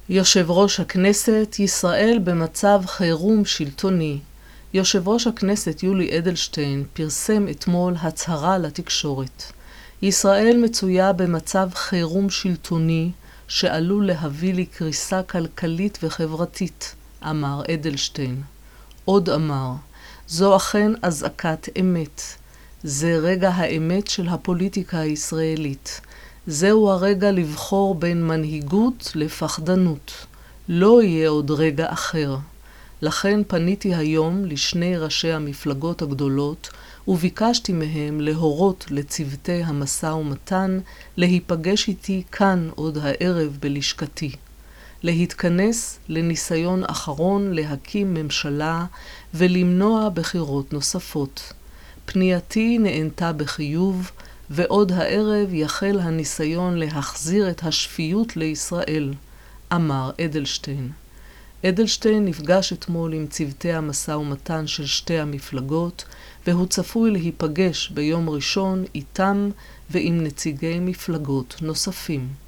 יושב ראש הכנסת, ישראל במצב חירום שלטוני. יושב ראש הכנסת יולי אדלשטיין פרסם אתמול הצהרה לתקשורת. ישראל מצויה במצב חירום שלטוני שעלול להביא לקריסה כלכלית וחברתית, אמר אדלשטיין. עוד אמר, זו אכן אזעקת אמת. זה רגע האמת של הפוליטיקה הישראלית. זהו הרגע לבחור בין מנהיגות לפחדנות. לא יהיה עוד רגע אחר. לכן פניתי היום לשני ראשי המפלגות הגדולות וביקשתי מהם להורות לצוותי המשא ומתן להיפגש איתי כאן עוד הערב בלשכתי. להתכנס לניסיון אחרון להקים ממשלה ולמנוע בחירות נוספות. פנייתי נענתה בחיוב, ועוד הערב יחל הניסיון להחזיר את השפיות לישראל, אמר אדלשטיין. אדלשטיין נפגש אתמול עם צוותי המשא ומתן של שתי המפלגות, והוא צפוי להיפגש ביום ראשון איתם ועם נציגי מפלגות נוספים.